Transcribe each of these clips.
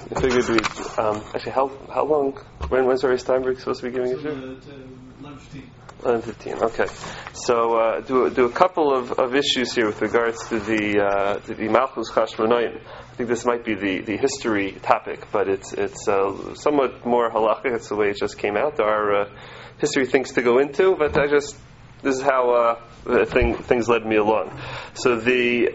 I figured we actually how long? When's Rabbi Steinberg supposed to be giving it to? 11:15. Okay, so do a couple of issues here with regards to the Malchus Chashmonaim. I think this might be the history topic, but it's somewhat more halachic. It's the way it just came out. There are history things to go into, but this is how things led me along. So the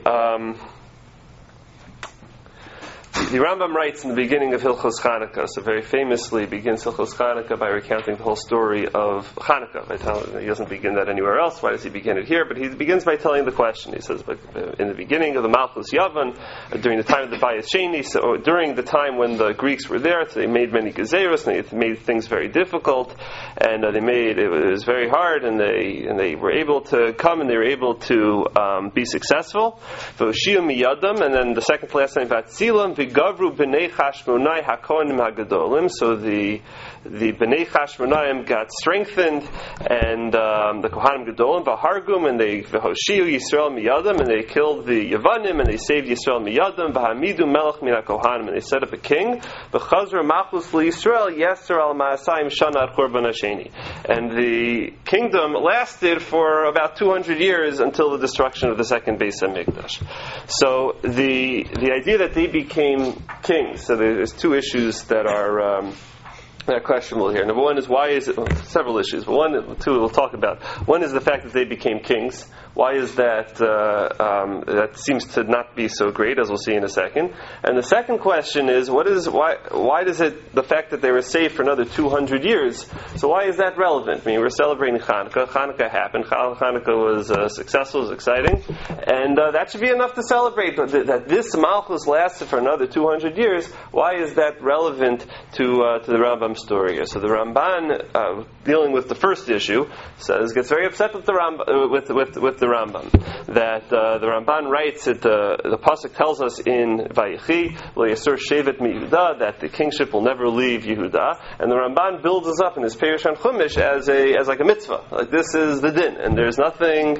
Rambam writes in the beginning of Hilchos Chanukah, so very famously begins Hilchos Chanukah by recounting the whole story of Chanukah. He doesn't begin that anywhere else. Why does he begin it here? But he begins by telling the question. He says, in the beginning of the Malchus Yavan, during the time of the Bayis Sheni, so during the time when the Greeks were there, so they made many gezeiros, and they made things very difficult, and it was very hard, and they were able to come, and they were able to be successful. V'oshiu miyadam, and then the second to last name Vatzilam. Gavru b'nei Chashmonai hakohanim hagadolim. So the b'nei Chashmonaim got strengthened, and the kohanim gadolim v'hargum, and they v'hoshiu Yisrael miyadam, and they killed the Yavanim, and they saved Yisrael miyadam v'hamidu melech min hakohanim, and they set up a king. V'chazra machus l'Yisrael yeser al ma'asayim shana ad churban hasheni, and the kingdom lasted for about 200 years until the destruction of the second Beis Hamikdash. So the idea that they became kings. So there's two issues that are questionable here. Number one is why is it? Several issues, but two we'll talk about. One is the fact that they became kings. Why is that? That seems to not be so great, as we'll see in a second. And the second question is, why does it? The fact that they were saved for another 200 years. So why is that relevant? I mean, we're celebrating Hanukkah. Hanukkah happened. Hanukkah was successful, was exciting, and that should be enough to celebrate. That this Malchus lasted for another 200 years. Why is that relevant to the Rambam story? So the Ramban, dealing with the first issue, gets very upset with the Rambam, with the Rambam. That the Ramban writes that the pasuk tells us in Vayechi lo yasur shevet miYehuda, that the kingship will never leave Yehuda, and the Ramban builds us up in his Perush on Chumash as like a mitzvah. Like this is the din, and there's nothing.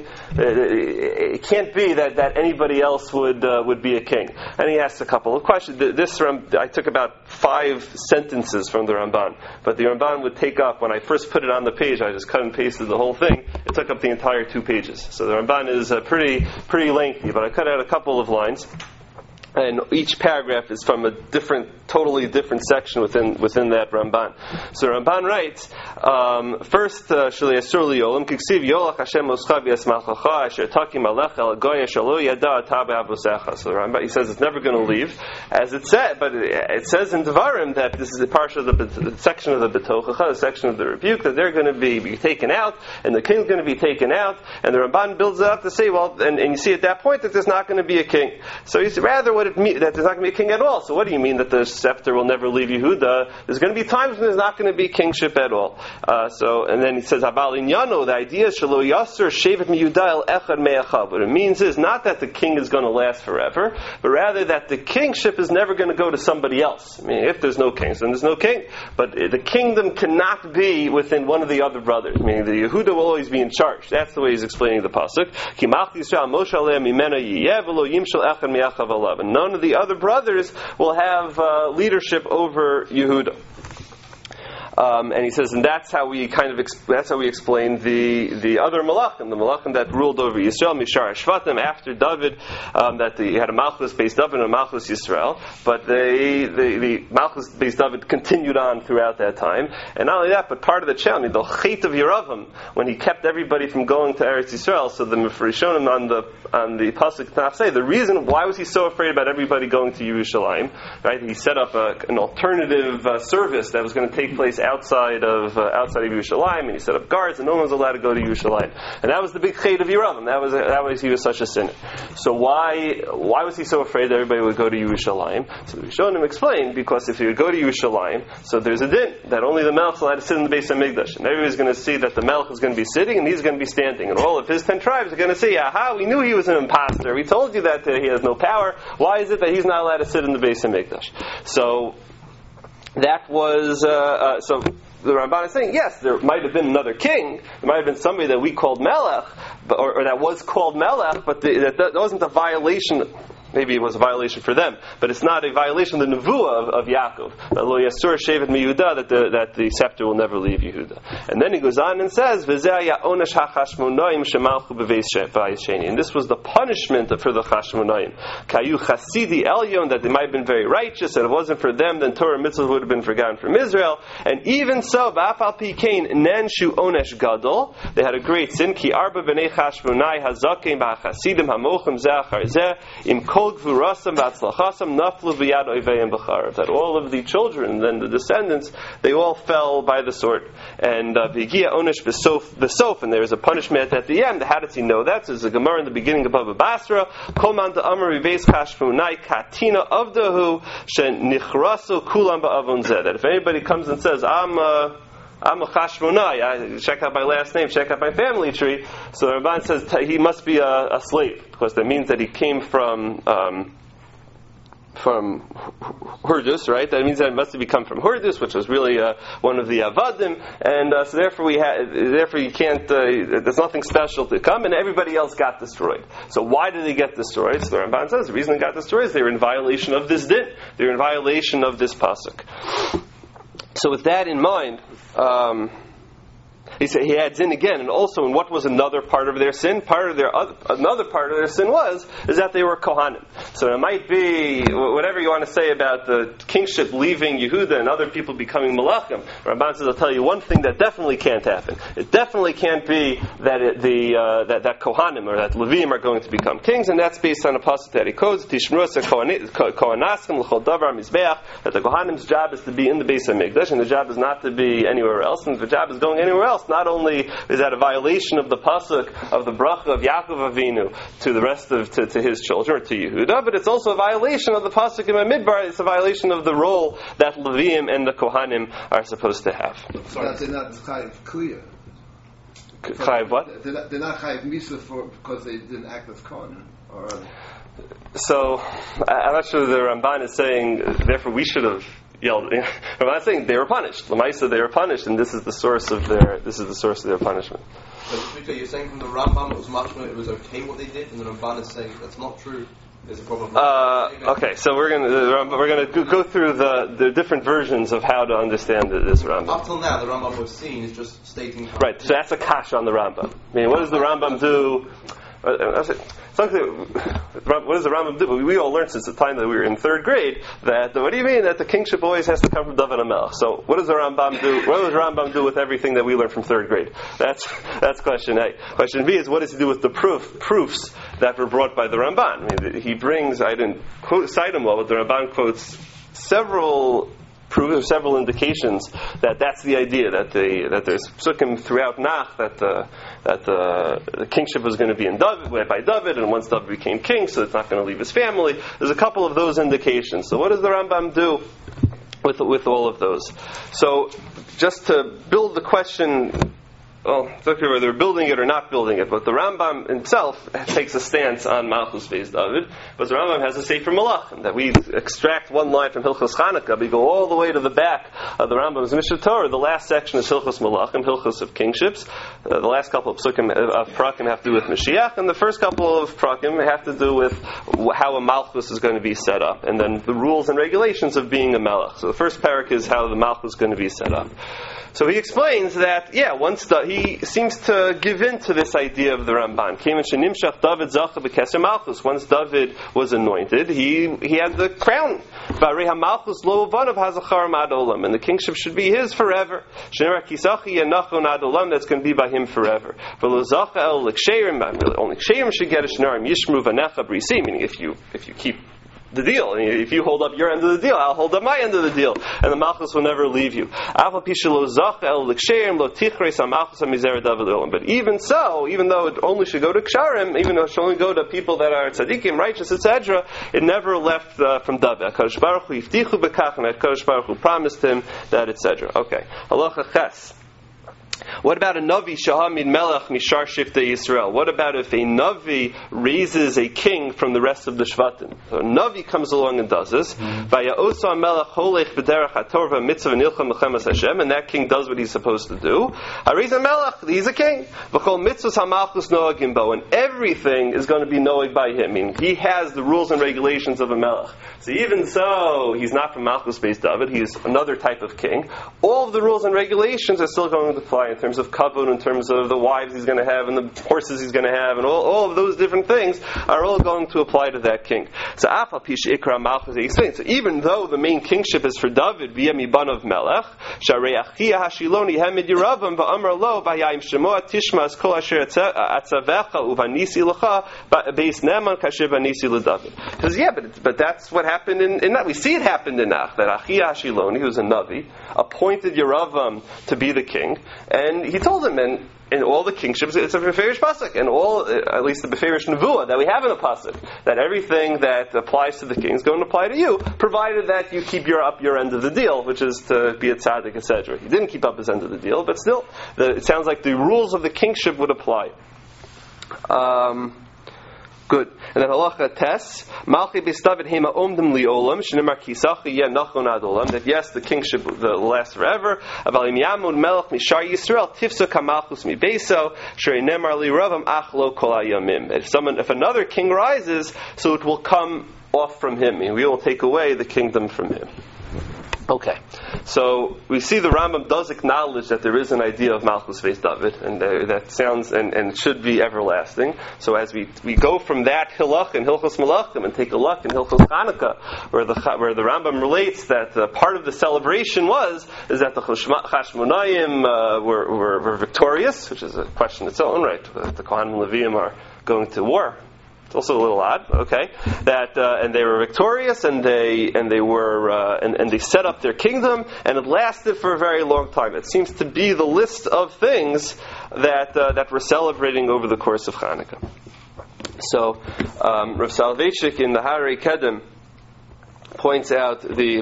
It can't be that anybody else would be a king. And he asks a couple of questions. I took about 5 sentences from the Ramban, but the Ramban would take up, when I first put it on the page, I just cut and pasted the whole thing. It took up the entire 2 pages. So the Ramban is pretty lengthy, but I cut out a couple of lines. And each paragraph is from a totally different section within that Ramban. So Ramban writes, first, Shali Yasur Liolam Kiksiv Yolach Hashem Moscha V'Yasmalchacha Asher Takim Alech El Goya Shalo Yada Tabe Avosecha. So Ramban, he says it's never going to leave, as it said, but it says in Devarim that this is a part of the section of the Betochacha, the section of the rebuke, that they're going to be taken out, and the king's going to be taken out, and the Ramban builds it up to say, well, and you see at that point that there's not going to be a king. So you see, rather what it means that there's not going to be a king at all. So what do you mean that the scepter will never leave Yehuda? There's going to be times when there's not going to be kingship at all. And then he says, Abal Inyano, the idea is Shelo Yasser Shevet Miyuda El Echad Me'achav. What it means is not that the king is going to last forever, but rather that the kingship is never going to go to somebody else. I mean, if there's no kings, then there's no king. But the kingdom cannot be within one of the other brothers. Meaning the Yehuda will always be in charge. That's the way he's explaining the pasuk. And none of the other brothers will have leadership over Yehuda. And he says, and that's how we explain the other malachim, the malachim that ruled over Yisrael, Mishar Shvatim, after David, that he had a Malchus based David and a Malchus Yisrael, but the Malchus based David continued on throughout that time. And not only that, but part of the challenge, the Chet of Yeravam, when he kept everybody from going to Eretz Yisrael. So the Mefarishonim on the pasuk say the reason why was he so afraid about everybody going to Yerushalayim, right? He set up an alternative service that was going to take place outside of Yerushalayim, and he set up guards, and no one was allowed to go to Yerushalayim. And that was the big chet of Yeravam. That was he was such a sinner. So why was he so afraid that everybody would go to Yerushalayim? So the Rishonim explained, because if you would go to Yerushalayim, so there's a din that only the Melech is allowed to sit in the Beis Hamikdash, and everybody's going to see that the Melech is going to be sitting and he's going to be standing, and all of his 10 tribes are going to say, aha, we knew he was an imposter. We told you that he has no power. Why is it that he's not allowed to sit in the Beis Hamikdash? So that was so the Ramban is saying, yes, there might have been another king, there might have been somebody that we called Melech, or that was called Melech, but that wasn't a violation. maybe it was a violation for them, but it's not a violation of the nevuah of Yaakov. Lo yasur shevet mi Yehuda, that the scepter will never leave Yehuda. And then he goes on and says, and this was the punishment for the Chashmonaim. Kayu chasidi elyon, that they might have been very righteous, and if it wasn't for them, then Torah mitzvahs would have been forgotten from Israel. And even so, ba'afal pikein nenshu onesh gadol, they had a great sin. Ki arba b'nei Chashmonai hazakim ba'chasidim hamochim ze'achar zeh im kol gvurasam v'atzlachasam naflu b'yad oiveyim b'charav. That all of the children, then the descendants, they all fell by the sword. And v'giya onesh b'sof, and there is a punishment at the end. How does he know that? So there's a Gemara in the beginning of Bava Basra. Kol man da'amar v'veis Chashmonai katina avdahu shenichrasu kulam ba'avon zeh. That if anybody comes and says, I'm a Chashmonai, check out my last name, check out my family tree, so the Ramban says he must be a slave, because that means that he came from Hurdus, right? That means that it must have come from Hurdus, which was really one of the Avadim, and so therefore you can't. There's nothing special to come, and everybody else got destroyed. So why did they get destroyed? So the Ramban says the reason they got destroyed is they were in violation of this din. They were in violation of this pasuk. So with that in mind, he said he adds in again, and also in what was another part of their sin. Another part of their sin is that they were Kohanim. So it might be whatever you want to say about the kingship leaving Yehuda and other people becoming Malachim. Ramban says, I'll tell you one thing that definitely can't happen. It definitely can't be that that Kohanim or that Levim are going to become kings, and that's based on a pasuk that he quotes, Tishmrusa Kohanaskim l'chol davar mizbeach, that the Kohanim's job is to be in the Beis HaMikdash, and the job is not to be anywhere else, and if the job is going anywhere else, not only is that a violation of the pasuk of the bracha of Yaakov Avinu to the rest of to his children, or to Yehuda, but it's also a violation of the pasuk in Midbar. It's a violation of the role that Levim and the Kohanim are supposed to have. Sorry, they're not chayiv kuya. Chayiv what? They're not chayiv misa because they didn't act as Kohen. So I'm not sure the Ramban is saying therefore we should have yelled. I'm not saying they were punished. L'maisa, they were punished, and this is the source of their punishment. So you're saying from the Rambam it was okay what they did, and the Ramban is saying that's not true. There's a problem. Okay, so we're going to go through the different versions of how to understand this Rambam. Up till now, the Rambam we've seen is just stating. Right. So that's a kasha on the Rambam. I mean, what does the Rambam do? What does the Rambam do? We all learned since the time that we were in third grade that what do you mean that the kingship always has to come from David HaMelech? So what does the Rambam do? What does the Rambam do with everything that we learned from third grade? That's question A. Question B is what does he do with the proofs that were brought by the Ramban? I mean, he brings, I didn't cite them well, but the Ramban quotes several indications that that's the idea, that there's psukim throughout Nach that the kingship was going to be by David, and once David became king, so it's not going to leave his family. There's a couple of those indications. So what does the Rambam do with all of those? So just to build the question, well, it's not clear whether they're building it or not building it, but the Rambam himself takes a stance on Malchus Beis David, but the Rambam has a Sefer Malachim, that we extract one line from Hilchos Chanukah, we go all the way to the back of the Rambam's Mishnah Torah. The last section is Hilchos Malachim, Hilchos of Kingships. The last couple of psukim of Prakim have to do with Mashiach, and the first couple of Prakim have to do with how a Malchus is going to be set up, and then the rules and regulations of being a Melech. So the first parak is how the Malchus is going to be set up. So he explains that, he seems to give in to this idea of the Ramban. Once David was anointed, he had the crown. And the kingship should be his forever. That's going to be by him forever. Only Ksherim should get a Shnarim Yishmru Vanecha Brisi, meaning if you keep the deal. If you hold up your end of the deal, I'll hold up my end of the deal, and the Malchus will never leave you. But even so, even though it only should go to Ksharim, even though it should only go to people that are tzaddikim, righteous, etc., it never left from David. HaKadosh Baruch Hu yiftichu bekach, and HaKadosh Baruch Hu promised him that, etc. Okay. Halacha Ches. What about a Navi Shahamid Melech Mishar Shiftei Yisrael? What about if a Navi raises a king from the rest of the Shvatim? So a Navi comes along and does this. Vaya'osa Melech Holech B'derech HaTorah Mitzvah Nilcham L'chemes Hashem, and that king does what he's supposed to do. Hariza Melech, he's a king. V'chol Mitzvahs HaMalchus Noagim Bo, and everything is going to be noag by him. Meaning he has the rules and regulations of a Melech. So even so, he's not from Malchus based David, he's another type of king. All of the rules and regulations are still going to apply in terms of kavod, in terms of the wives he's going to have, and the horses he's going to have, and all of those different things are all going to apply to that king. So Afal Pish Ikra Malchus, he explains. So even though the main kingship is for David via Miban of Melech, Sharei Achia Hashiloni Hamid Yeravam va'Amar Lo Vayayim Shemoa Tishmas Kol Asher Atzavecha Uvanisi Lecha Beis Neman Kasher Vanisi LeDavid. Because but that's what happened in that. We see it happened in Nach, that Achia Hashiloni, who was a Navi, appointed Yeravam to be the king, and he told him, and in all the kingships, it's a Beferish Pasuk, and all, at least the Beferish Nevuah that we have in a Pasuk, that everything that applies to the king is going to apply to you, provided that you keep your end of the deal, which is to be a tzaddik, etc. He didn't keep up his end of the deal, but still, it sounds like the rules of the kingship would apply. Good. And then halacha tes malchi b'stavid hema omdim liolam shenimar kisachi yeh nachon ad olam, that yes, the kingship will last forever. Aval im yamud melech mishar Yisrael tifsa kamalchus mibeso shrei nemar liravam ach lo kol hayamim. If another king rises, so it will come off from him, and we will take away the kingdom from him. Okay, so we see the Rambam does acknowledge that there is an idea of Malchus Beis David, and that sounds and should be everlasting. So as we go from that hilach in Hilchos Malachim and take a look in Hilchos Chanukah, where the Rambam relates that part of the celebration is that the Chashmonayim were victorious, which is a question in its own right. The Kohanim and Leviim are going to war. It's also a little odd, okay? That and they were victorious, and they set up their kingdom, and it lasted for a very long time. It seems to be the list of things that we're celebrating over the course of Chanukah. So, Rav Soloveitchik in the Harei Kedem points out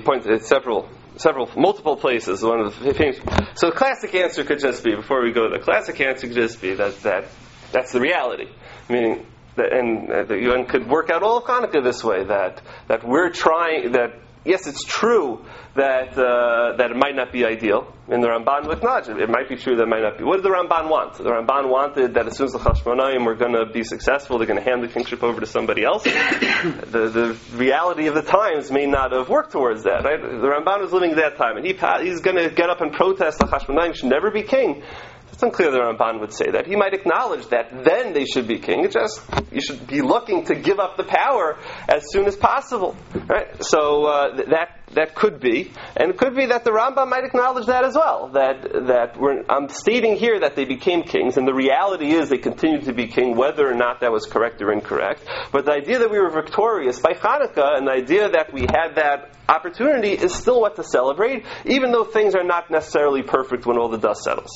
multiple places. One of the famous. So the classic answer could just be, before we go, the classic answer could just be that's the reality, meaning. And the UN could work out all of Hanukkah this way, that we're trying, that yes, it's true that it might not be ideal. In the Ramban with Najib, it might be true that it might not be. What did the Ramban want? The Ramban wanted that as soon as the Chashmonayim were going to be successful, they're going to hand the kingship over to somebody else. The reality of the times may not have worked towards that. Right? The Ramban was living at that time, and he's going to get up and protest the Chashmonayim should never be king. It's unclear the Ramban would say that. He might acknowledge that then they should be king. It's just you should be looking to give up the power as soon as possible. Right? So that could be, and it could be that the Rambam might acknowledge that as well. I'm stating here that they became kings, and the reality is they continued to be king, whether or not that was correct or incorrect. But the idea that we were victorious by Hanukkah, and the idea that we had that opportunity, is still what to celebrate, even though things are not necessarily perfect when all the dust settles.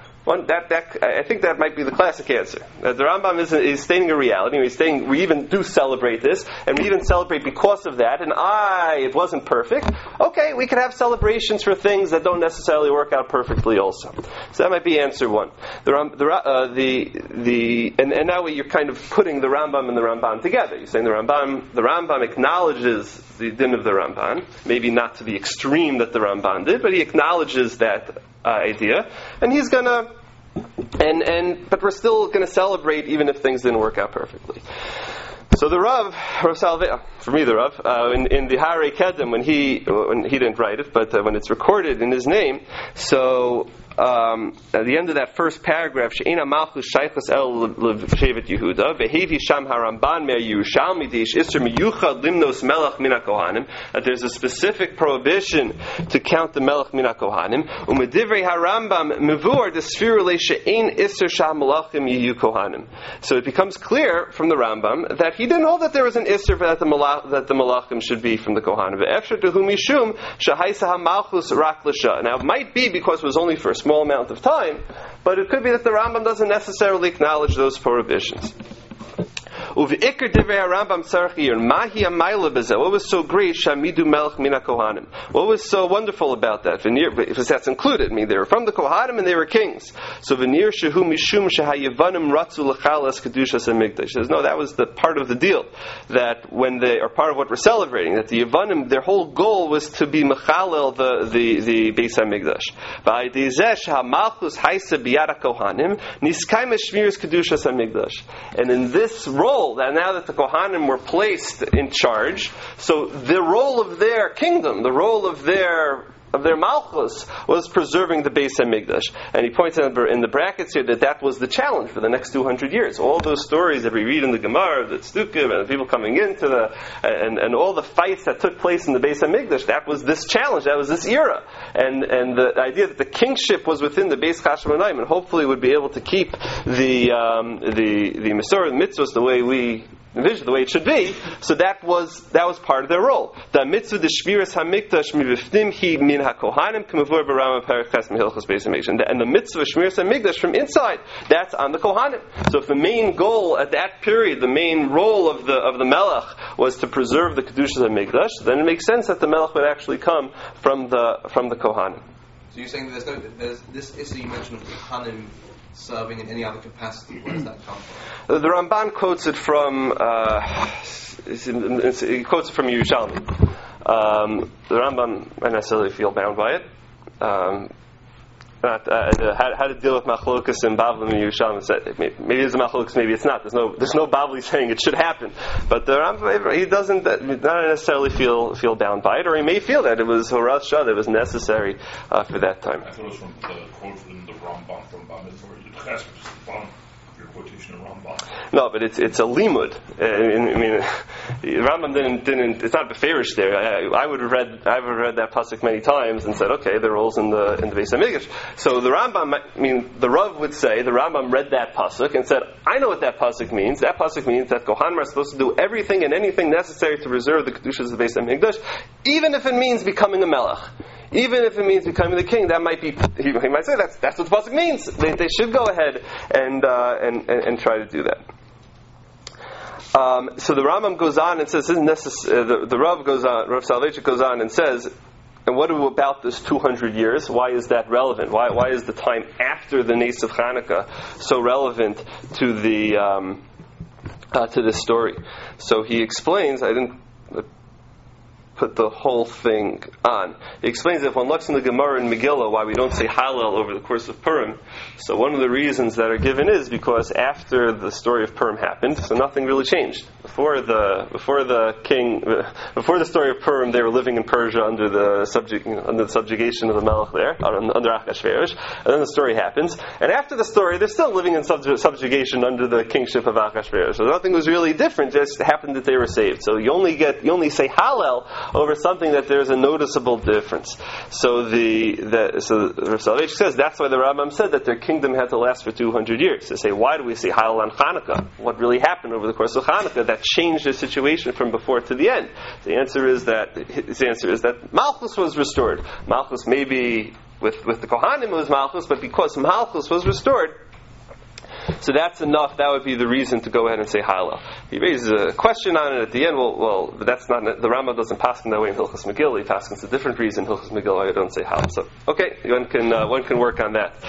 I think that might be the classic answer. The Rambam is stating a reality. He's saying we even do celebrate this, and we even celebrate because of that. And it wasn't perfect. Okay, we could have celebrations for things that don't necessarily work out perfectly, also. So that might be answer one. And now you're kind of putting the Rambam and the Ramban together. You're saying the Rambam acknowledges the din of the Ramban, maybe not to the extreme that the Ramban did, but he acknowledges that idea, and he's gonna. But we're still going to celebrate even if things didn't work out perfectly. So the Rav Salvea, for me the Rav, in the Harei Kedem, when he didn't write it, but when it's recorded in his name, so at the end of that first paragraph, She'ena Malchus Shaychus El Shevet Yehuda, Vehevi Sham Haramban Mer Yerushalmi Deish Isser Miyuchad Limnos Melech Mina Kohanim, that there's a specific prohibition to count the Melech Mina Kohanim. Umedivrei Harambam Mevur Desfiru Le She'en Isser Sham Melachim Yehu Kohanim. So it becomes clear from the Rambam that he didn't hold that there was an Isser that the Melachim should be from the Kohanim. Ve'efshar Tehu Mishum Shahaisa HaMalchus Rak L'Sha. Now it might be because it was only for a small amount of time, but it could be that the Rambam doesn't necessarily acknowledge those prohibitions. Uve'ikar divrei Rambam tzarich iyur. Mahi amayla b'zeh. What was so great? Shamidu melech mina kohanim. What was so wonderful about that? Because that's included. I mean, they were from the Kohanim and they were kings. So v'nir shehu mishum shehayevanim ratzu l'chalas kedushas hamikdash. Says no, that was the part of the deal. That when they are part of what we're celebrating, that the Yevanim, their whole goal was to be mechalel the Beis Hamikdash. V'aydeizeh shehamalchus haisa biyad kohanim niskayim shmiras kedushas hamikdash. And in this role, that now that the Kohanim were placed in charge, so the role of their kingdom, the role of their Malchus was preserving the Beis Hamikdash. And he points out in the brackets here that was the challenge for the next 200 years. All those stories that we read in the Gemara, the Tzdukim, and the people coming into and all the fights that took place in the Beis Hamikdash, that was this challenge, that was this era. And the idea that the kingship was within the Beis Chashmonaim, and hopefully would be able to keep the Masorah, the mitzvahs, the way we envision, the way it should be. So that was part of their role. The mitzvah de shmiras hamikdash mivifnim hi min hakohanim k'mavur b'Rambam Perek Ches Mehilchos Beis Hamikdash. And the mitzvah shmiras hamikdash from inside, that's on the kohanim. So if the main goal at that period, the main role of the melech was to preserve the kedushas hamikdash, then it makes sense that the melech would actually come from the kohanim. So you're saying there's this issue you mentioned of the kohanim serving in any other capacity. Where does that come from? The Ramban quotes it from he quotes it from Yerushalmi. The Ramban might necessarily feel bound by it. How to deal with machlokas and Bavli and Yerushalmi. Maybe it's a machlokas, maybe it's not. There's no Bavli saying it should happen. But the Rambam, he doesn't not necessarily feel bound by it, or he may feel that it was Horash Shah that was necessary for that time. I thought it was from the quote from the Rambam from Bamitzvah, which is from your quotation of Rambam. No, but it's a limud. I mean, Rambam didn't. It's not beferish there. I would have read that pasuk many times and said, okay, the roles in the Beis Hamikdash. So the Rambam, the Rav would say the Rambam read that pasuk and said, I know what that pasuk means. That pasuk means that Kohanim are supposed to do everything and anything necessary to reserve the kedushas of the Beis Hamikdash, even if it means becoming a melech. Even if it means becoming the king, that might be. He might say that's what the pasuk means. They should go ahead and try to do that. So the Rambam goes on and says, "Isn't necessary?" The Rav goes on. Rav Soloveitchik goes on and says, "And what about this 200 years? Why is that relevant? Why is the time after the Nes of Chanukah so relevant to this story?" So he explains. I didn't put the whole thing on. He explains that if one looks in the Gemara and Megillah why we don't say Hallel over the course of Purim, so one of the reasons that are given is because after the story of Purim happened, so nothing really changed. Before the story of Purim, they were living in Persia under the subjugation of the Melech there, under Achashverosh, and then the story happens, and after the story, they're still living in subjugation under the kingship of Achashverosh. So nothing was really different; just happened that they were saved. So you only say Hallel over something that there's a noticeable difference. So Rav Soloveitchik says that's why the Rambam said that their kingdom had to last for 200 years. They say, why do we say Hallel on Chanukah? What really happened over the course of Chanukah that changed the situation from before to the end? His answer is that Malchus was restored. Malchus maybe with the Kohanim it was Malchus, but because Malchus was restored, so that's enough. That would be the reason to go ahead and say Hallel. He raises a question on it at the end. Well, but that's not the Rambam doesn't pass in that way in Hilchos Megillah. He passes a different reason in Hilchos Megillah. I don't say Hallel. So okay, one can work on that.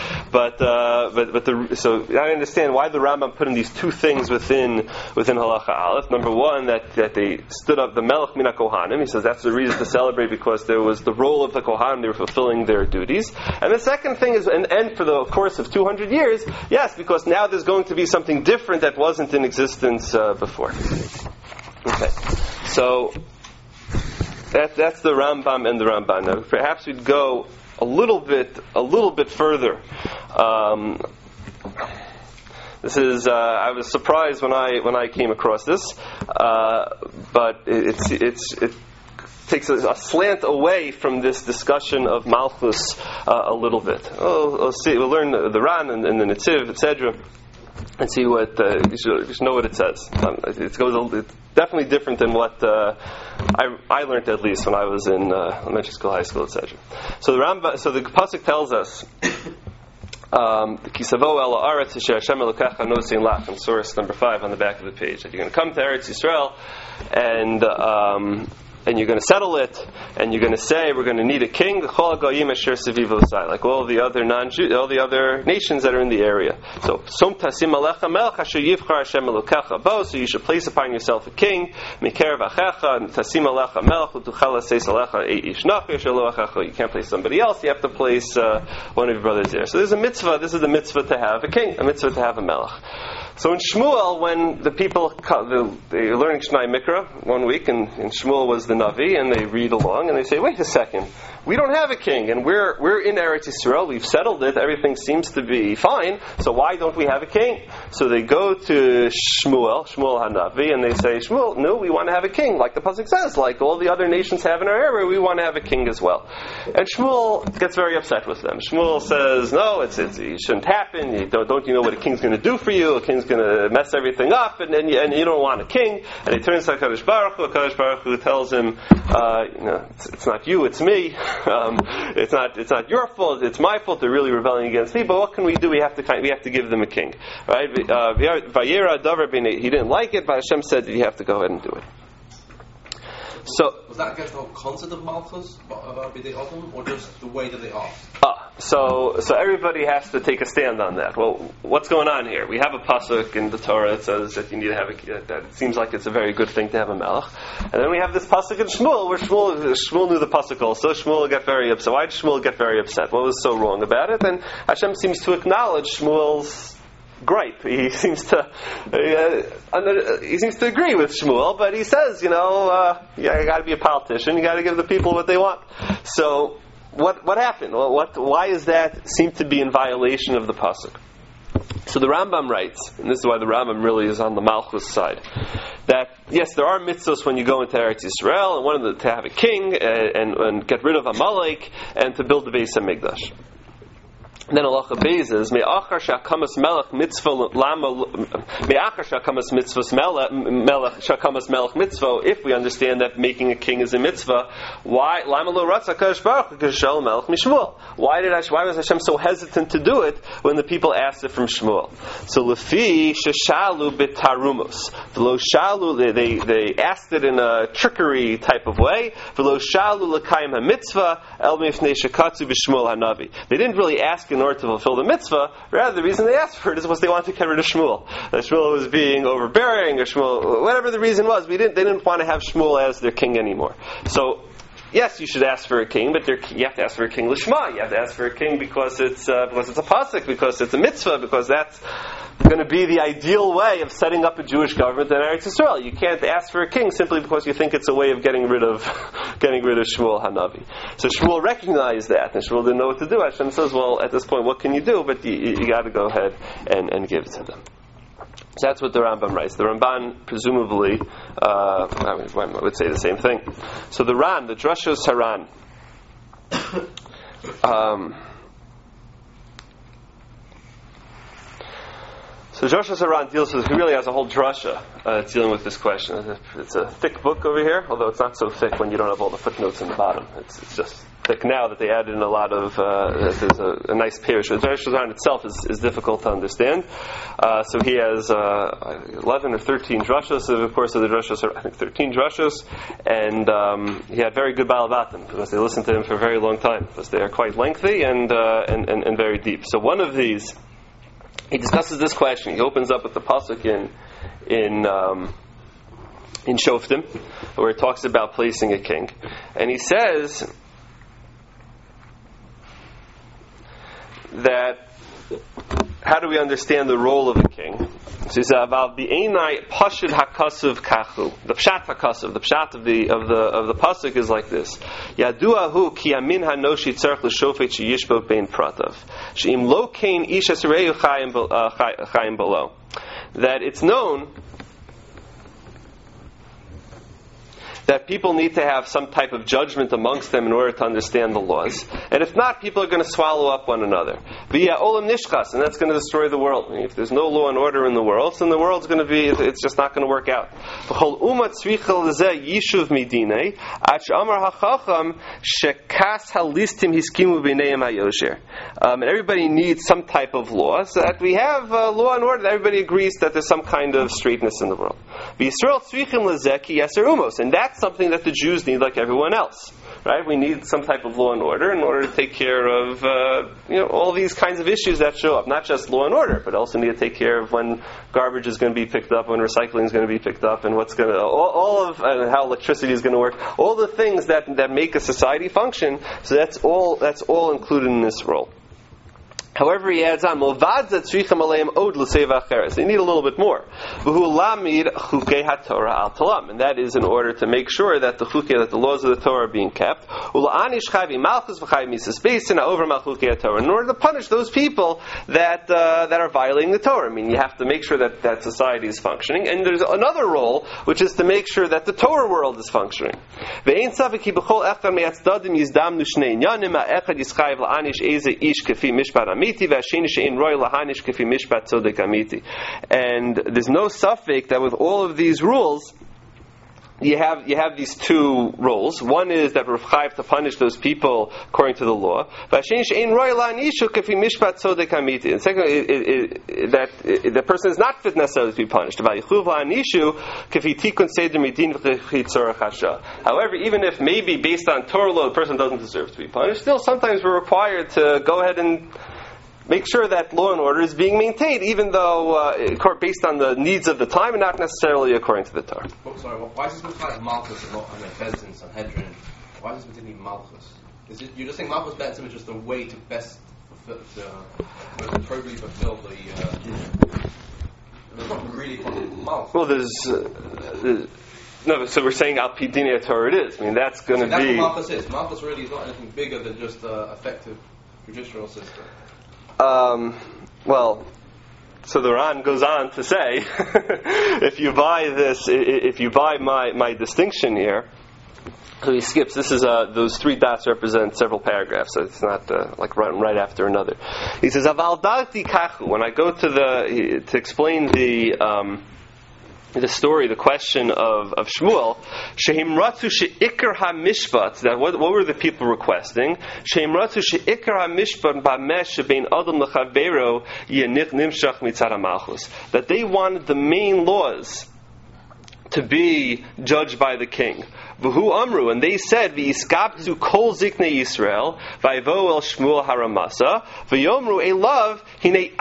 So I understand why the Rambam put in these two things within Halacha Aleph. Number one, that they stood up the Melech Mina Kohanim. He says that's the reason to celebrate because there was the role of the Kohanim. They were fulfilling their duties. And the second thing is, and for the course of 200 years, yes, because now there's going to be something different that wasn't in existence before. Okay, so that's the Rambam and the Ramban. Now, perhaps we'd go a little bit further. This is I was surprised when I came across this, but it takes a slant away from this discussion of Malchus a little bit. We'll see. We'll learn the Ran and the Netziv, etc., and see what you should know what it says. It's definitely different than what I learned, at least when I was in elementary school, high school, etc. So the pasuk tells us Kisavo el Haaretz asher Hashem Elokecha nosein lach, in source number 5 on the back of the page. That you're going to come to Eretz Yisrael, and you're going to settle it, and you're going to say, we're going to need a king, like all the other all the other nations that are in the area. So you should place upon yourself a king. You can't place somebody else, you have to place one of your brothers there. So there's a mitzvah, this is the mitzvah to have a king, a mitzvah to have a melech. So in Shmuel, when the people, they're learning Shnai Mikra one week, and Shmuel was the Navi, and they read along, and they say, wait a second, we don't have a king, and we're in Eretz Yisrael, we've settled it, everything seems to be fine, so why don't we have a king? So they go to Shmuel HaNavi, and they say, Shmuel, no, we want to have a king, like the pasuk says, like all the other nations have in our area, we want to have a king as well. And Shmuel gets very upset with them. Shmuel says, no, it shouldn't happen, don't you know what a king's going to do for you? A king's going to mess everything up, and you don't want a king. And he turns to HaKadosh Baruch Hu tells him, it's not you, it's me. It's not your fault, it's my fault, they're really rebelling against me, but what can we do? We have to give them a king. Right? Vayera Davar B'nei, he didn't like it, but Hashem said that you have to go ahead and do it. So was that against the whole concept of Malchus, or just the way that they asked? So everybody has to take a stand on that. Well, what's going on here? We have a pasuk in the Torah that says that you need to have that it seems like it's a very good thing to have a melech, and then we have this pasuk in Shmuel where Shmuel knew the pasuk also. Shmuel got very upset. Why did Shmuel get very upset? What was so wrong about it? And Hashem seems to acknowledge Shmuel's gripe. He seems to agree with Shmuel, but he says, you got to be a politician. You got to give the people what they want. So what happened? Well, why is that seem to be in violation of the pasuk? So the Rambam writes, and this is why the Rambam really is on the Malchus side, that yes, there are mitzvahs when you go into Eretz Yisrael, and one of them to have a king and get rid of Amalek and to build the Beis HaMikdash. Then Halacha Beis is me'achar shakamas melech mitzvah me'achar shakamas mitzvahs melech shakamas melech mitzvah. If we understand that making a king is a mitzvah, why lama lo ratza Kadosh Baruch Hu k'shel melech mishmuel? Why was Hashem so hesitant to do it when the people asked it from Shmuel? So lefi sheshalu b'tarumos v'lo shalu, they asked it in a trickery type of way. V'lo shalu l'kayim hamitzvah el mifnei shekatzu b'Shmuel hanavi. They didn't really ask in order to fulfill the mitzvah. Rather, the reason they asked for it is because they wanted to get rid of Shmuel. That Shmuel was being overbearing, or Shmuel, whatever the reason was, they didn't want to have Shmuel as their king anymore. So, yes, you should ask for a king, but you have to ask for a king l'shma. You have to ask for a king because it's a pasuk, because it's a mitzvah, because that's going to be the ideal way of setting up a Jewish government in Eretz Yisrael. You can't ask for a king simply because you think it's a way of getting rid of Shmuel Hanavi. So Shmuel recognized that, and Shmuel didn't know what to do. Hashem says, well, at this point, what can you do? But you got to go ahead and give it to them. So that's what the Rambam writes. The Ramban, presumably, I would say the same thing. So the Ran, the Drashos Haran, so Drashos Haran he really has a whole drasha dealing with this question. It's a thick book over here, although it's not so thick when you don't have all the footnotes in the bottom. It's just thick now that they added in a lot of, there's a nice parish. The Drashos Haran itself is difficult to understand. So he has 11 or 13 drashos over the course of the drashos, I think 13 drashos, and he had very good balabatim because they listened to him for a very long time because they are quite lengthy and very deep. So one of these, he discusses this question. He opens up with the pasuk in Shoftim, where he talks about placing a king, and he says that how do we understand the role of a king? So he says about the Einai Pashid Hakasuv Kachu. The Pshat Hakasuv, the Pshat of the pasuk is like this: Yaduahu ki Amin Hanoshi Tzarich L'Shofet Sheyishbo Bein Pratav Sheim Lo Kain Ish Esrei Chayim Below. That it's known that people need to have some type of judgment amongst them in order to understand the laws. And if not, people are going to swallow up one another. Via olam nishkas, and that's going to destroy the world. I mean, if there's no law and order in the world, then the world's going to be, it's just not going to work out. And everybody needs some type of law, so that we have law and order, that everybody agrees that there's some kind of straightness in the world. And that's something that the Jews need like everyone else. Right? We need some type of law and order in order to take care of all these kinds of issues that show up. Not just law and order, but also need to take care of when garbage is going to be picked up, when recycling is going to be picked up, and what's going to all of how electricity is going to work. All the things that make a society function. So that's all included in this role. However, he adds on, they need a little bit more. And that is in order to make sure that that the laws of the Torah are being kept. In order to punish those people that are violating the Torah. I mean, you have to make sure that society is functioning. And there's another role, which is to make sure that the Torah world is functioning. And there's no suffix that with all of these rules, you have these two roles. One is that we're chayav to punish those people according to the law. And second, that the person is not fit necessarily to be punished. However, even if maybe based on Torah law the person doesn't deserve to be punished, still sometimes we're required to go ahead and make sure that law and order is being maintained, even though based on the needs of the time and not necessarily according to the Torah. Oh, sorry, why is this like Malchus and not Bez and Sanhedrin? Why is this particularly Malchus? You're just saying Malchus Betzim is just a way to best appropriately fulfill the. It's not really Malchus. Well, no, so we're saying Al Pi Dinei Torah it is. I mean, that's going to be. That's what Malchus is. Malchus really is not anything bigger than just an effective judicial system. Well, so the Ran goes on to say, if you buy my distinction here, so he skips. This is those three dots represent several paragraphs, so it's not like right after another. He says, "Aval darti kachu." When I go to explain the story, the question of Shmuel, Shehim Ratu she'ikar ha'mishpat, that what were the people requesting? Shehim Ratu she'ikar ha'mishpat ba'mesh shebein adam l'chavero yenich nimshach mitzad ha'malchus, that they wanted the main laws to be judged by the king. V'hu amru, and they said, v'iskabtu kol ziknei Yisrael, v'ayvo el Shmuel haramasa, v'yomru elav, hinei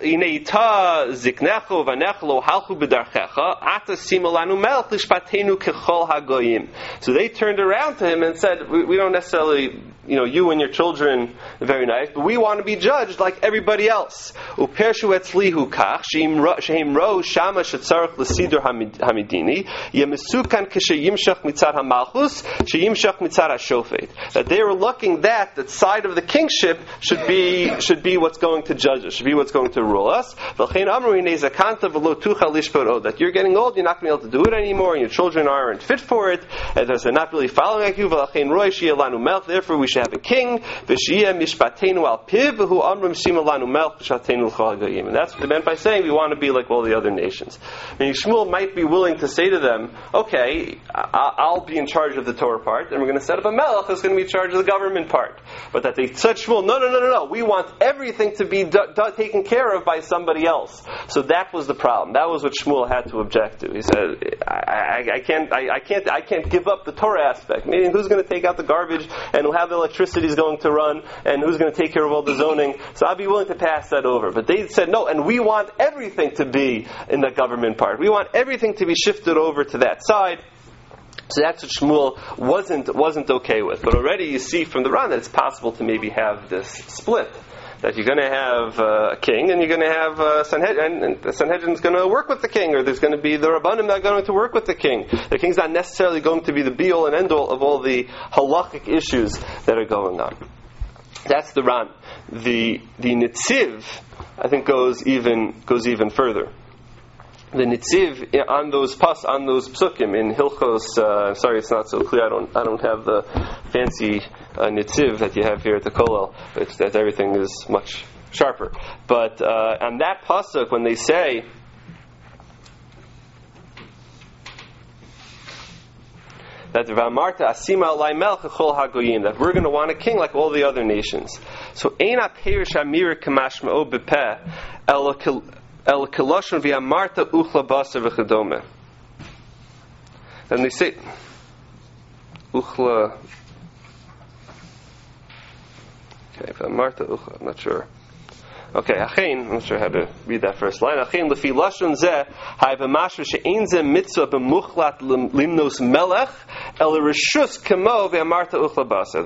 ta ziknecho v'nechlo halchu b'darchecha, ata simolanu melch lishpatenu kechol hagoyim. So they turned around to him and said, we don't necessarily, you and your children, very nice, but we want to be judged like everybody else. Upershu etzlihu kach, sheim ro shama shetzarech l'sidur hamidini, yemesukan k'sheyimshach mitzad hamalchus, sheyimshach mitzad hashofet. That they were looking that side of the kingship should be what's going to judge us, should be what's going to rule us. V'chein amru hinei zakanta v'lo tuchal lishpot od, that you're getting old, you're not going to be able to do it anymore, and your children aren't fit for it, and they're not really following like you. V'chein roi sheyeh lanu melch, therefore we should have a king. V'sheyeh mishpatenu al piv v'hu amrim shima lanu melch v'shatenu l'chol hagoyim. And that's what they meant by saying we want to be like all the other nations. I mean, Shmuel might be willing to say to them, okay, I'll be in charge of the Torah part, and we're going to set up a melech who's going to be in charge of the government part. But that they said, Shmuel, no, we want everything to be taken care of by somebody else. So that was the problem. That was what Shmuel had to object to. He said, I can't give up the Torah aspect. Meaning, who's going to take out the garbage, and how the electricity is going to run, and who's going to take care of all the zoning? So I'll be willing to pass that over. But they said, no, and we want everything to be in the government part. We want everything to be shifted over to that side. So that's what Shmuel wasn't okay with. But already you see from the Ran that it's possible to maybe have this split. That you're going to have a king, and you're going to have Sanhedrin, and the Sanhedrin's going to work with the king, or there's going to be the Rabbanim that are going to work with the king. The king's not necessarily going to be the be-all and end-all of all the halachic issues that are going on. That's the Ran. The Netziv, I think, goes even further. the Nitziv on those psukim in Hilchos. Sorry, it's not so clear. I don't have the fancy Nitziv that you have here at the Kollel. That everything is much sharper. But on that pasuk, when they say that V'amarta asima alai melech echol hagoyim, that we're going to want a king like all the other nations. So eina perish amir kamashmao bepeh el kiloshon v'amarta uchla basa v'chedome. And they say uchla. Okay, v'amarta uchla. I'm not sure. Okay, Achein, I'm not sure how to read that first line. Achein lefi lashon zeh hay b'mashva she'ein zeh mitzvah b'muchlat limnos melech el reshus kamo v'amarta uchla basa.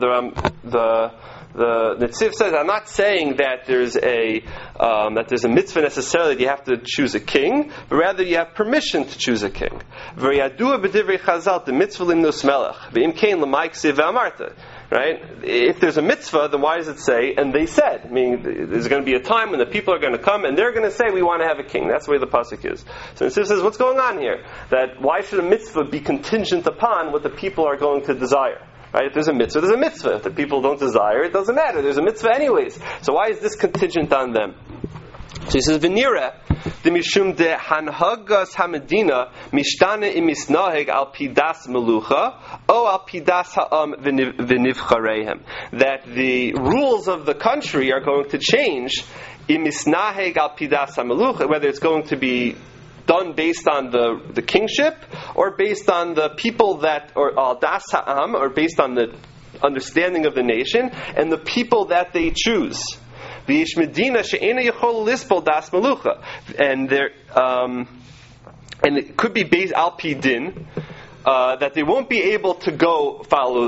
The Nitziv says, I'm not saying that there's a mitzvah necessarily that you have to choose a king, but rather you have permission to choose a king. V'yadua b'divrei Chazal the mitzvah limnos melech v'im kein l'may ksiv v'amarta. Right? If there's a mitzvah, then why does it say, and they said? Meaning, there's going to be a time when the people are going to come and they're going to say, we want to have a king. That's the way the pasuk is. So it says, what's going on here? That why should a mitzvah be contingent upon what the people are going to desire? Right? If there's a mitzvah, there's a mitzvah. If the people don't desire, it doesn't matter. There's a mitzvah anyways. So why is this contingent on them? So he says, "V'nira the mishum de hanhagas hamedina mishtana imisnaheg al pidas melucha o al pidas ha'am v'nivchareihem." That the rules of the country are going to change imisnaheg al pidas ha'melucha, whether it's going to be done based on the kingship or based on the people that, or al das ha'am, or based on the understanding of the nation and the people that they choose. V'yish medina she'ena yechol lispol das melucha, and there, and it could be based al pi din, that they won't be able to go follow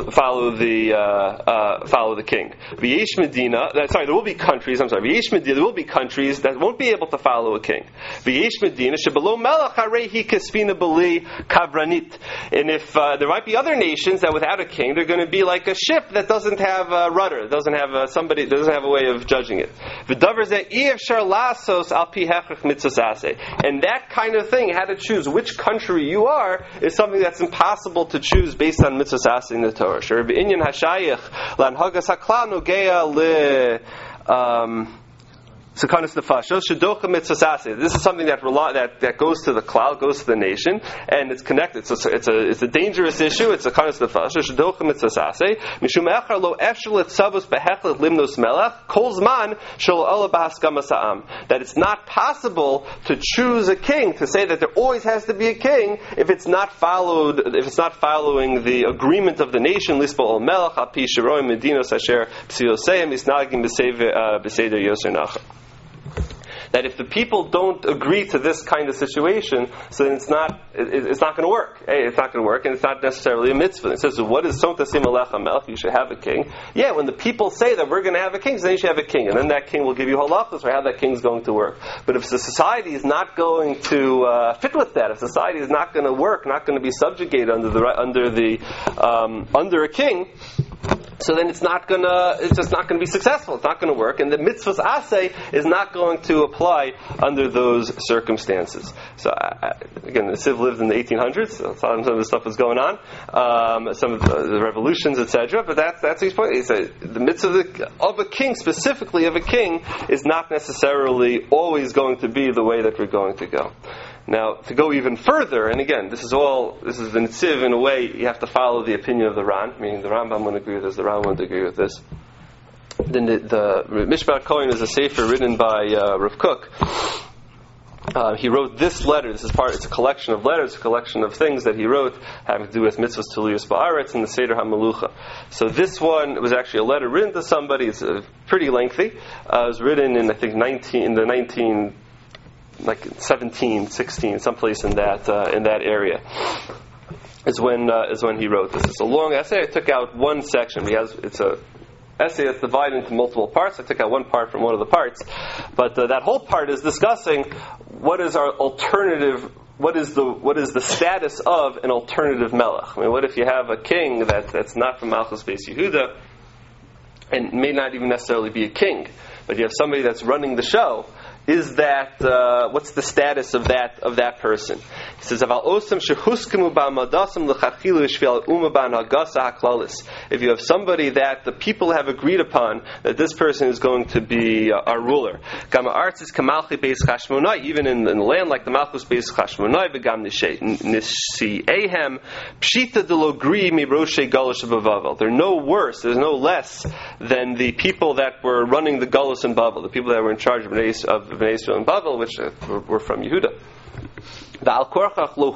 the king. V'yesh medina, there will be countries. V'yesh medina, there will be countries that won't be able to follow a king. V'yesh medina shebelo melech harehi kespina beli kavranit, and if there might be other nations that without a king they're going to be like a ship that doesn't have a rudder, doesn't have a way of judging it. V'davar zeh iyevshar lasos al pi hechrech mitzvos aseh, and that kind of thing, how to choose which country you are, is something that's impossible to choose based on mitzvahs aseh in the Torah. Sure, b'inyan hashayich lanhagas haklal nogea le sekanas nefashos shedocha mitzvahs aseh. This is something that goes to the cloud, goes to the nation, and it's connected. So it's a dangerous issue. It's sekanas nefashos shedocha mitzvahs aseh mishum echar lo efshel etzavos behechlet limnos melech kol zman shel ola b'haskamas ha'am. That it's not possible to choose a king, to say that there always has to be a king if it's not following the agreement of the nation. Lispol melech al pi shiroim medinos asher psiyoseim isnagim b'seder yoser nachar. That if the people don't agree to this kind of situation, so then it's not going to work. It's not going to work, and it's not necessarily a mitzvah. It says, what is Som Tasim Alech HaMelech? You should have a king. Yeah, when the people say that we're going to have a king, so then you should have a king. And then that king will give you halachos for how that king is going to work. But if the society is not going to fit with that, if society is not going to work, not going to be subjugated under a king, so then it's just not going to be successful. It's not going to work, and the mitzvahs aseh is not going to apply under those circumstances. So again, the Civ lived in the 1800s. So some of this stuff was going on, some of the revolutions, etc. But that's his point. He said the mitzvah of a king, specifically of a king, is not necessarily always going to be the way that we're going to go. Now, to go even further, and again, this is the Nitziv, in a way, you have to follow the opinion of the Ran, meaning the Rambam wouldn't agree with this, the Ran wouldn't agree with this. Then the Mishpat Kohen is a sefer written by Rav Kook. He wrote this letter. It's a collection of letters, a collection of things that he wrote having to do with mitzvahs Tuliyus Ba'aretz and the Seder HaMelucha. So this one was actually a letter written to somebody. It's pretty lengthy. It was written in, I think, 17, 16, someplace in that area is when he wrote this. It's a long essay. I took out one section. It's a essay that's divided into multiple parts. I took out one part from one of the parts, but that whole part is discussing what is our alternative. What is the status of an alternative melech? I mean, what if you have a king that's not from Malchus Beis Yehuda and may not even necessarily be a king, but you have somebody that's running the show? is that what's the status of that person? He says, if you have somebody that the people have agreed upon that this person is going to be our ruler, even in the land like the Malchus Beis Chashmonai, they're no worse, there's no less than the people that were running the Galus in Bavel, the people that were in charge of Bnei Israel and Bavel, which were from Yehuda. Therefore,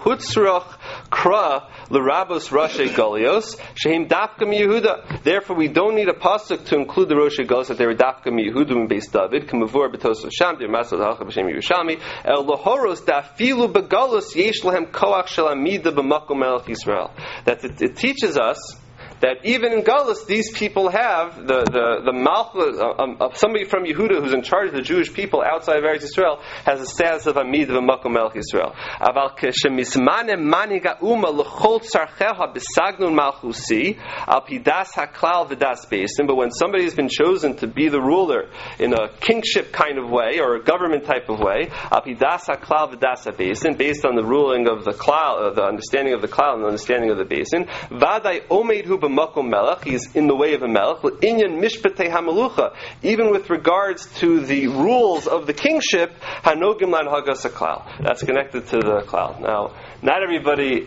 we don't need a pasuk to include the Rosh Galios that they were dafka miYehuda and Beis David. K'mavur b'Tosfos Sham, the Masal Halacha b'Shem Yerushalmi. El lohoros dafilu begalus yesh lahem koach shel amida b'makom melech Yisrael. That it teaches us that even in Galus, these people have the Malchus, somebody from Yehuda who's in charge of the Jewish people outside of Eretz Yisrael has a status of Amid v'Makom Melech Yisrael. Aval k'shemizmane maniga uma l'chol tzarcheha b'sagnun malchusi al pidas haklal v'das beisim. But when somebody has been chosen to be the ruler in a kingship kind of way or a government type of way, al pidas haklal v'das beisim, based on the ruling of the klal, the understanding of the klal and the understanding of the basin, vaday omeid hu Makom Melech, he is in the way of a Melech. Inyan Mishpatei HaMelucha, even with regards to the rules of the kingship, Hanogim Lan Hagas HaKlal. That's connected to the Klal. Now, not everybody.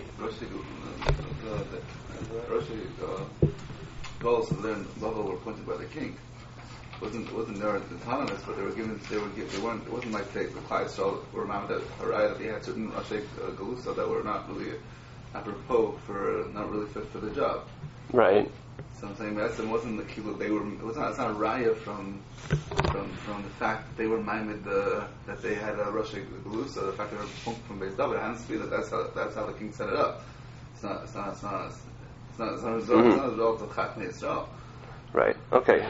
Goals of their level were appointed by the king. Wasn't there autonomous, but they weren't. It wasn't like the Klal Yisrael were Ma'amed Haraya that they had certain Rashi Galusa that were not really apropos not really fit for the job. Right. So I'm saying that wasn't the kilu. It's not a raya from the fact that they were maimed that they had a Rosh Galusa. The fact that they were punked from Beis David. It has to be that's how the king set it up. It's not a result of Chatnei Yisrael. Right. Okay.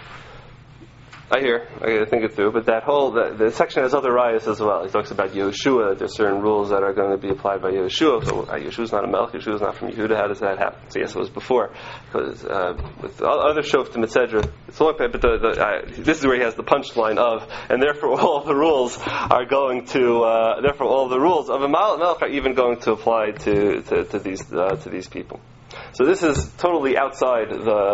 I think it through, but that whole the section has other rayas as well. He talks about Yehoshua. There's certain rules that are going to be applied by Yehoshua. So Yeshua's not a Melech. Yeshua's not from Yehuda. How does that happen? So yes, it was before, because with other shoftim etc. It's all, but this is where he has the punchline of, and therefore all of the rules are going to. Therefore, all of the rules of a Melech are even going to apply to these people. So this is totally outside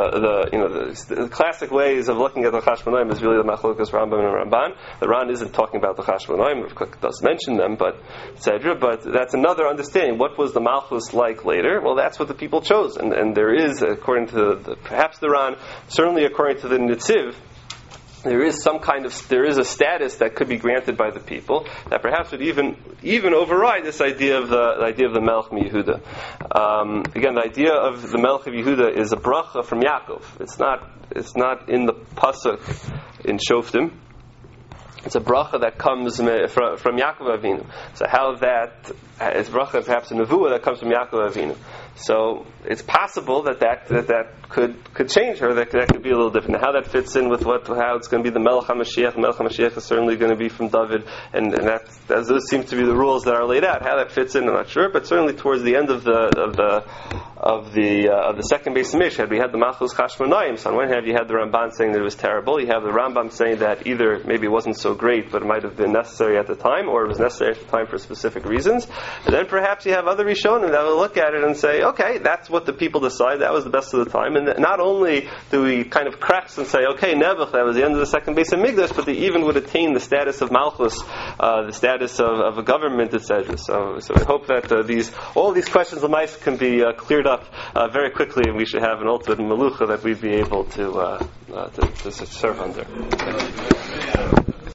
the classic ways of looking at the Chashmonaim is really the Machlokas Rambam and Ramban. The Ran isn't talking about the Chashmonaim, of course it does mention them, but etc. But that's another understanding. What was the Malchus like later? Well, that's what the people chose, and there is, according to perhaps the Ran, certainly according to the Nitziv, there is a status that could be granted by the people that perhaps would even override this idea of the Melech Yehuda. Again, the idea of the Melech of Yehuda is a bracha from Yaakov. It's not in the pasuk in Shoftim. It's a bracha that comes from Yaakov Avinu. So how that is bracha, perhaps a nevuah that comes from Yaakov Avinu. So it's possible that could change her. That could be a little different. Now, how that fits in with how it's going to be the Melech HaMashiach. The Melech HaMashiach is certainly going to be from David, and those seem to be the rules that are laid out. How that fits in, I'm not sure. But certainly towards the end of the second Beis Hamikdash, we had the Malchus Chashmonaim. So on one hand, you had the Ramban saying that it was terrible. You have the Rambam saying that either maybe it wasn't so great, but it might have been necessary at the time, or it was necessary at the time for specific reasons. And then perhaps you have other Rishonim that will look at it and say, okay, that's what the people decide. That was the best of the time. And not only do we kind of cracks and say, okay, Nebuch, that was the end of the second Beis Hamikdash, but they even would attain the status of Malchus, the status of a government, etc. So we hope that all these questions of mice can be cleared up very quickly, and we should have an ultimate melucha that we'd be able to serve under.